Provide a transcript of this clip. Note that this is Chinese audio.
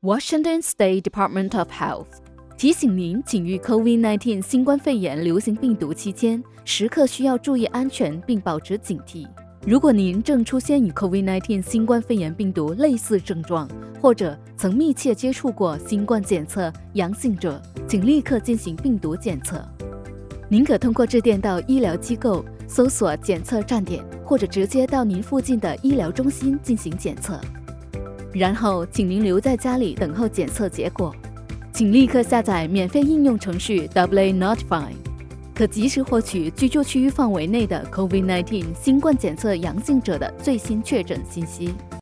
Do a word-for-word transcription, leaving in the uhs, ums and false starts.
Washington State Department of Health 提醒您，请于 COVID 十九 新冠肺炎流行病毒期间，时刻需要注意安全并保持警惕。如果您正出现与 COVID 十九 新冠肺炎病毒类似症状，或者曾密切接触过新冠检测阳性者，请立刻进行病毒检测。您可通过致电到医疗机构，搜索检测站点，或者直接到您附近的医疗中心进行检测。然后，请您留在家里等候检测结果。请立刻下载免费应用程序 W A Notify， 可及时获取居住区域范围内的 COVID 十九 新冠检测阳性者的最新确诊信息。